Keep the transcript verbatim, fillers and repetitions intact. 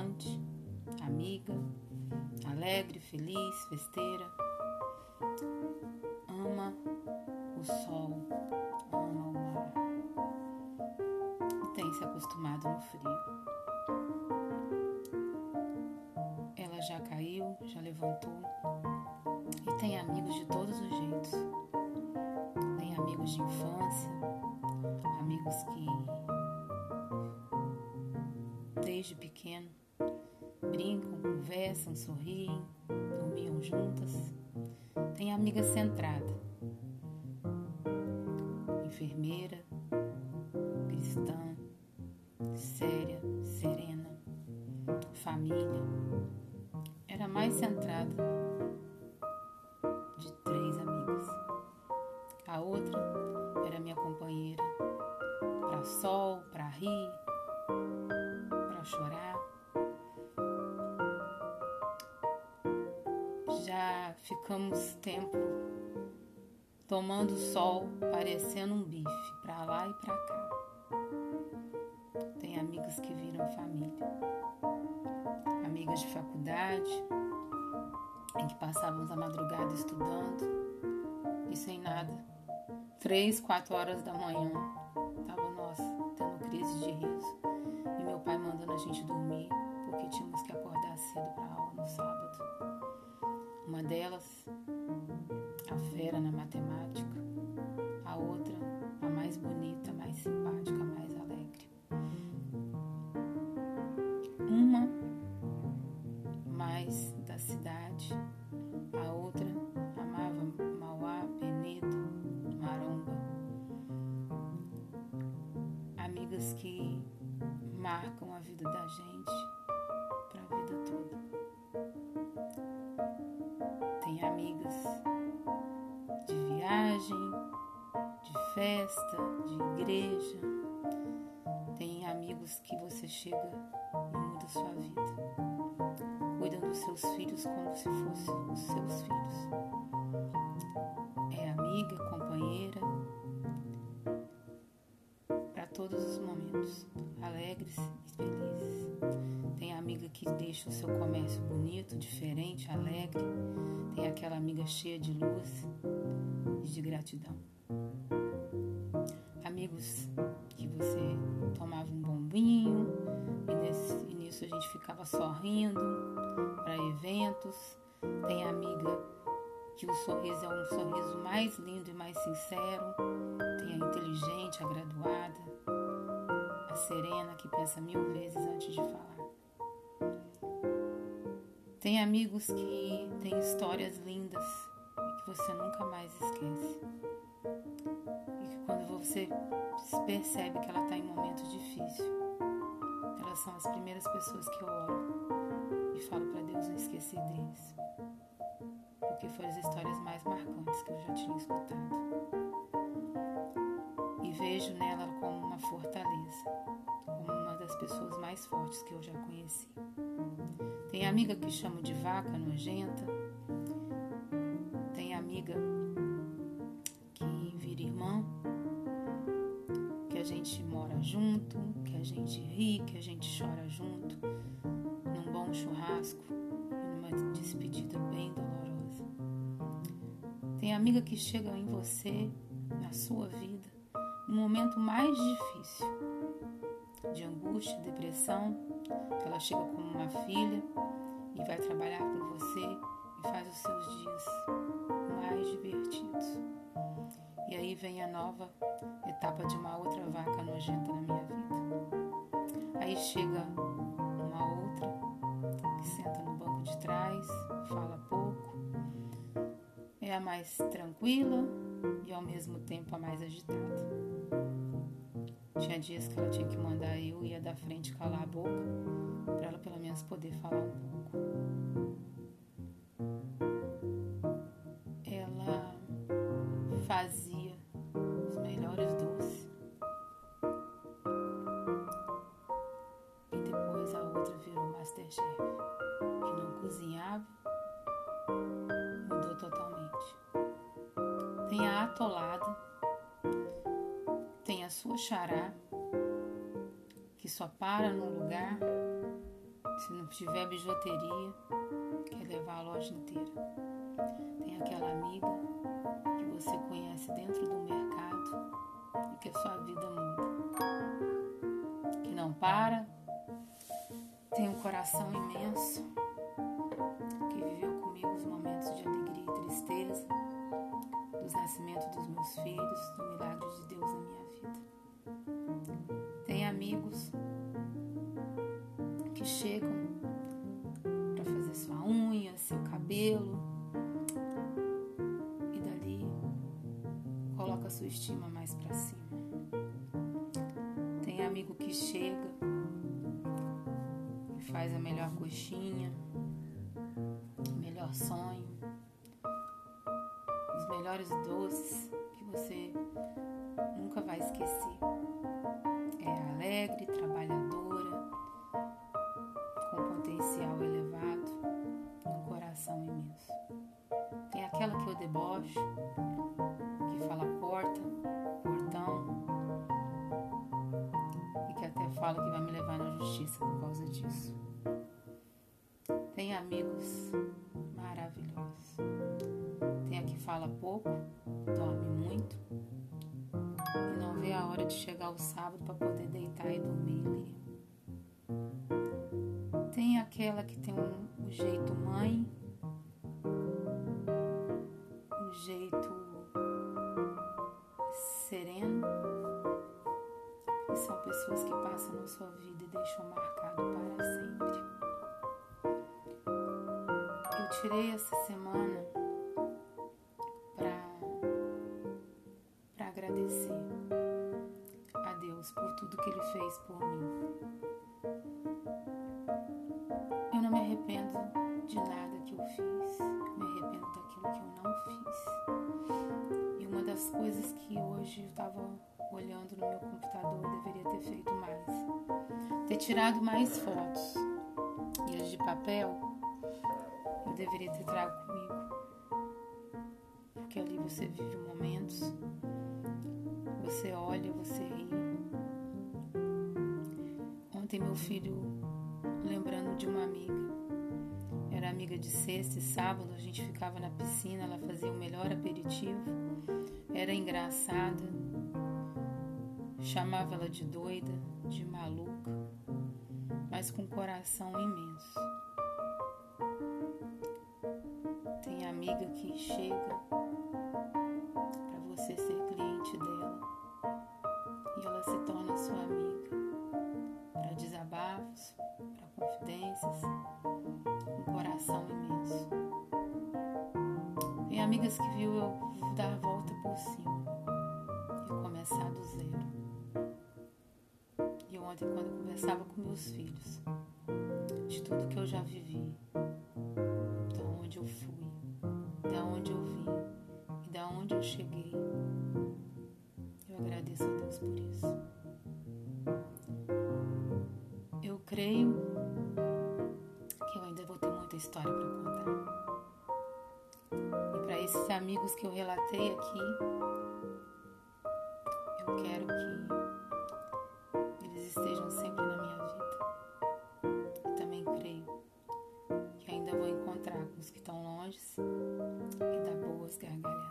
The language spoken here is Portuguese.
falante, amiga, alegre, feliz, festeira. Ama o sol, ama o mar e tem se acostumado no frio. Ela já caiu, já levantou e tem amigos de todos os jeitos. Tem amigos de infância, amigos que desde pequeno brincam, conversam, sorriem, dormiam juntas. Tem amiga centrada, enfermeira, cristã, séria, serena, família. Era mais centrada de três amigas. A outra era minha companheira para sol, para rir, para chorar. Já ficamos tempo tomando sol, parecendo um bife, pra lá e pra cá. Tem amigas que viram família. Amigas de faculdade, em que passávamos a madrugada estudando e sem nada. Três, quatro horas da manhã, tava nós tendo crise de riso e meu pai mandando a gente dormir porque tínhamos que acordar cedo pra aula no sábado. Uma delas, a fera na matemática, a outra, a mais bonita, mais simpática, mais alegre. Uma mais da cidade, a outra amava Mauá, Penedo, Maromba. Amigas que marcam a vida da gente para a vida toda. Tem amigas de viagem, de festa, de igreja. Tem amigos que você chega e muda sua vida. Cuidam dos seus filhos como se fossem os seus filhos. É amiga, companheira, para todos os momentos, alegres e felizes. Tem amiga que deixa o seu comércio bonito, diferente, alegre. Tem aquela amiga cheia de luz e de gratidão. Amigos que você tomava um bombinho e, nesse, e nisso a gente ficava sorrindo para eventos. Tem amiga que o sorriso é um sorriso mais lindo e mais sincero. Tem a inteligente, a graduada, a serena que pensa mil vezes antes de falar. Tem amigos que têm histórias lindas e que você nunca mais esquece. E que quando você percebe que ela está em momento difícil, elas são as primeiras pessoas que eu oro e falo para Deus não esquecer deles. Porque foram as histórias mais marcantes que eu já tinha escutado. E vejo nela como uma fortaleza, como uma das pessoas mais fortes que eu já conheci. Tem amiga que chamo de vaca nojenta. Tem amiga que vira irmã, que a gente mora junto, que a gente ri, que a gente chora junto, num bom churrasco e numa despedida bem dolorosa. Tem amiga que chega em você, na sua vida, no momento mais difícil, de angústia, depressão, que ela chega como uma filha e vai trabalhar com você e faz os seus dias mais divertidos. E aí vem a nova etapa de uma outra vaca nojenta na minha vida. Aí chega uma outra que senta no banco de trás, fala pouco, é a mais tranquila e ao mesmo tempo a mais agitada. Tinha dias que ela tinha que mandar eu ir da frente calar a boca para ela pelo menos poder falar um pouco. Ela fazia os melhores doces. E depois a outra virou Masterchef, que não cozinhava, mudou totalmente. Tem a atolada, tem a sua xará, que só para num lugar Se não tiver bijuteria, quer levar a loja inteira. Tem aquela amiga que você conhece dentro do mercado e que a sua vida muda. Que não para, tem um coração imenso, que viveu comigo os momentos de alegria e tristeza, dos nascimentos dos meus filhos, do milagre de Deus na minha vida. Tem amigos que chegam para fazer sua unha, seu cabelo, e dali coloca sua estima mais para cima. Tem amigo que chega e faz a melhor coxinha, o melhor sonho, os melhores doces que você nunca vai esquecer. É alegre, trabalhadora, com potencial elevado e um coração imenso. Tem aquela que eu debocho, que fala porta, portão, e que até fala que vai me levar na justiça por causa disso. Tem amigos maravilhosos. Tem a que fala pouco, dorme muito e não vê a hora de chegar o sábado para poder deitar e dormir ali. Tem aquela que tem um, um jeito mãe, um jeito sereno, e são pessoas que passam na sua vida e deixam marcado para sempre. Eu tirei essa semana para agradecer a Deus por tudo que Ele fez por mim. Eu não me arrependo de nada que eu fiz, eu me arrependo daquilo que eu não fiz. E uma das coisas que hoje eu estava olhando no meu computador, eu deveria ter feito mais, ter tirado mais fotos. E as de papel, eu deveria ter trago comigo, porque ali você vive momentos, você olha, você ri. Ontem meu filho, lembrando de uma amiga, era amiga de sexta e sábado, a gente ficava na piscina, ela fazia o melhor aperitivo, era engraçada, chamava ela de doida, de maluca, mas com um coração imenso. Tem amiga que chega para você ser cliente dela e ela se torna sua amiga para desabafos, para confidências, com um coração imenso. Tem amigas que viu eu dar a volta por cima e começar do zero. E ontem, quando eu conversava com meus filhos, de tudo que eu já vivi, de onde eu fui, de onde eu vim e de onde eu cheguei, eu agradeço a Deus por isso. Eu creio que eu ainda vou ter muita história para contar. E para esses amigos que eu relatei aqui, eu quero que eles estejam sempre na minha vida. E também creio que ainda vou encontrar com os que estão longe e dar boas gargalhadas.